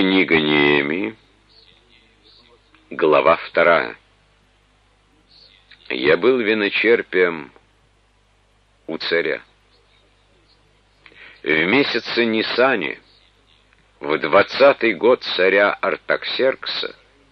Книга Неемии, глава 2. Я был виночерпием у царя. В месяце Нисане, в 20-й год царя Артаксеркса,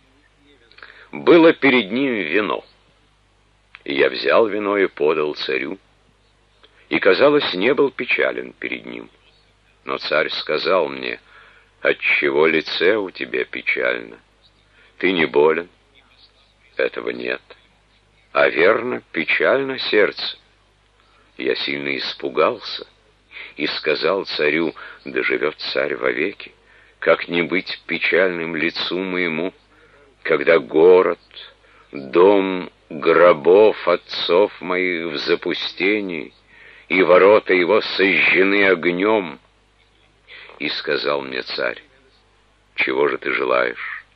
было перед ним вино. И я взял вино и подал царю, и, казалось, не был печален перед ним. Но царь сказал мне: «Отчего лице у тебя печально? Ты не болен?» «Этого нет. А верно, печально сердце». Я сильно испугался и сказал царю: «Да живет царь вовеки, как не быть печальным лицу моему, когда город, дом гробов отцов моих в запустении, и ворота его сожжены огнем». И сказал мне царь: «Чего же ты желаешь?»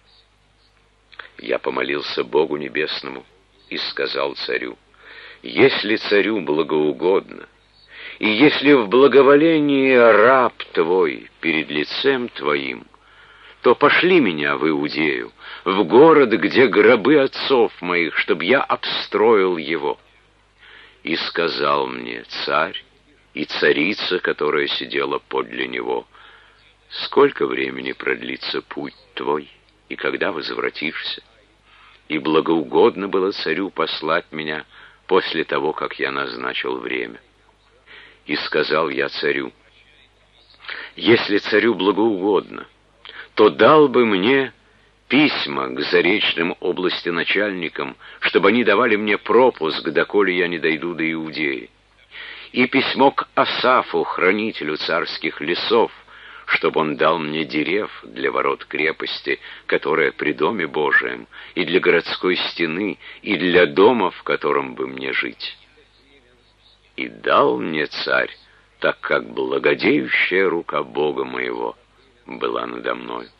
Я помолился Богу Небесному и сказал царю: «Если царю благоугодно, и если в благоволении раб твой перед лицем твоим, то пошли меня в Иудею, в город, где гробы отцов моих, чтобы я обстроил его». И сказал мне царь и царица, которая сидела подле него: «Сколько времени продлится путь твой, и когда возвратишься?» И благоугодно было царю послать меня после того, как я назначил время. И сказал я царю: «Если царю благоугодно, то дал бы мне письма к заречным областеначальникам, чтобы они давали мне пропуск, доколе я не дойду до Иудеи, и письмо к Асафу, хранителю царских лесов, чтобы он дал мне дерев для ворот крепости, которая при доме Божием, и для городской стены, и для дома, в котором бы мне жить». И дал мне царь, так как благодеющая рука Бога моего была надо мною.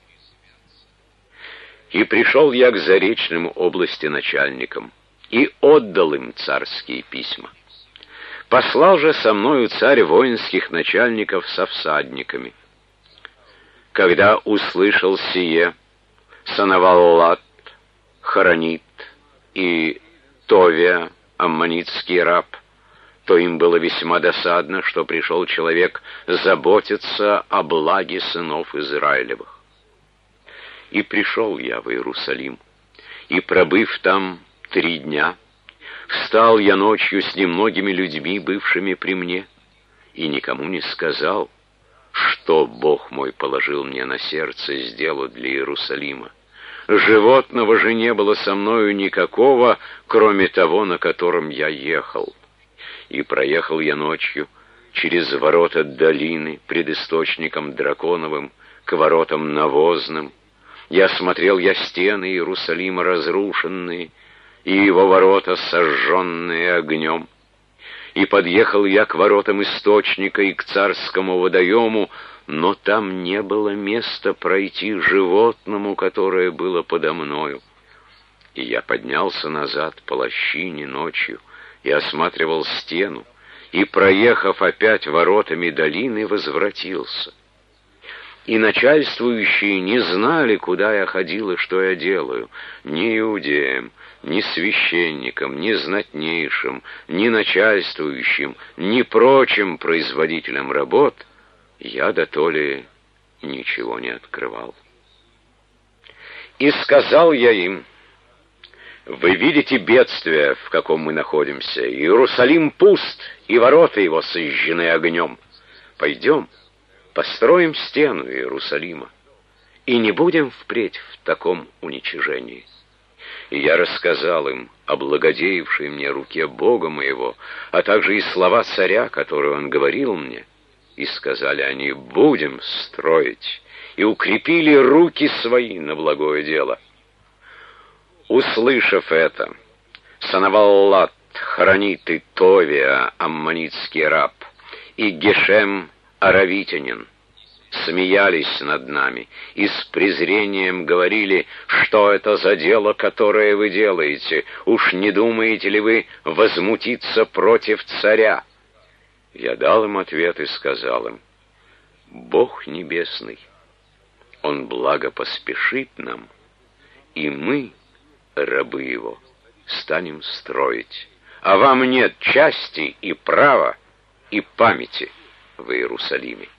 И пришел я к заречным областеначальникам, и отдал им царские письма. Послал же со мною царь воинских начальников со всадниками. Когда услышал сие Санаваллат, Хоронит и Товия, аммонитский раб, то им было весьма досадно, что пришел человек заботиться о благе сынов Израилевых. И пришел я в Иерусалим, и, пробыв там 3 дня, встал я ночью с немногими людьми, бывшими при мне, и никому не сказал, что Бог мой положил мне на сердце сделать для Иерусалима. Животного же не было со мною никакого, кроме того, на котором я ехал. И проехал я ночью через ворота долины пред источником Драконовым к воротам Навозным. И осмотрел я стены Иерусалима разрушенные, и его ворота сожженные огнем. И подъехал я к воротам источника и к царскому водоему, но там не было места пройти животному, которое было подо мною. И я поднялся назад по лощине ночью и осматривал стену, и, проехав опять воротами долины, возвратился. И начальствующие не знали, куда я ходил и что я делаю, ни иудеям, ни священникам, ни знатнейшим, ни начальствующим, ни прочим производителям работ я дотоле ничего не открывал. И сказал я им: «Вы видите бедствие, в каком мы находимся. Иерусалим пуст, и ворота его сожжены огнем. Пойдем, построим стену Иерусалима, и не будем впредь в таком уничижении». И я рассказал им о благодеявшей мне руке Бога моего, а также и слова царя, которые он говорил мне. И сказали они: «Будем строить», и укрепили руки свои на благое дело. Услышав это, Санаваллат, Хоронит и Товия, аммонитский раб, и Гешем, аравитянин, смеялись над нами и с презрением говорили: «Что это за дело, которое вы делаете? Уж не думаете ли вы возмутиться против царя?» Я дал им ответ и сказал им: «Бог небесный Он благо поспешит нам, и мы, рабы его, станем строить, а вам нет части и права и памяти в Иерусалиме.